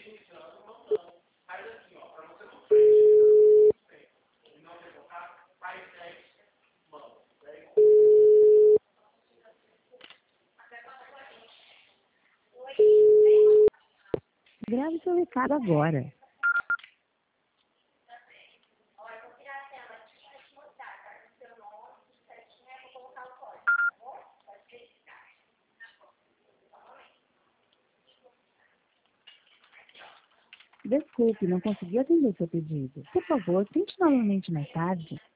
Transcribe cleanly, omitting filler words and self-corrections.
Grave seu recado agora. Desculpe, não consegui atender seu pedido. Por favor, tente novamente mais tarde.